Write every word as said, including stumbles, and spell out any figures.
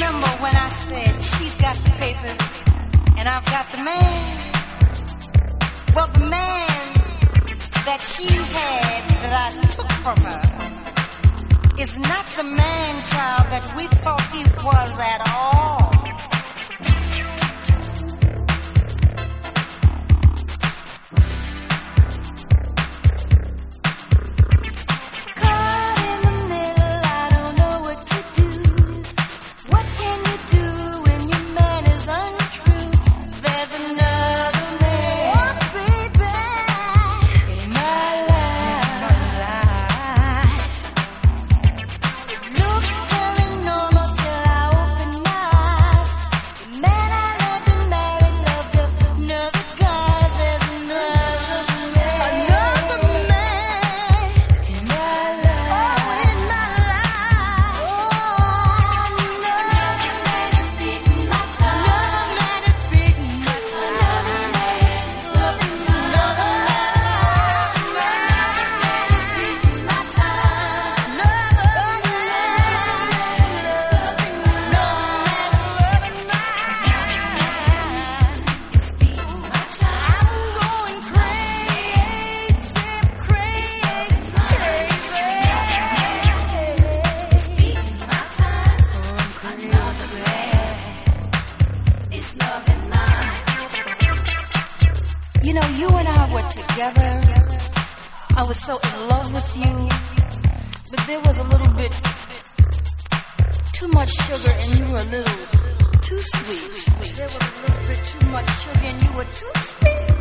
remember when I said she's got the papers and I've got the man? Well, the man that she had that I took from her is not the man, child, that we thought he was at all. You know, you and I were together. I was so in love with you. But there was a little bit too much sugar and you were a little too sweet. There was a little bit too much sugar and you were too sweet.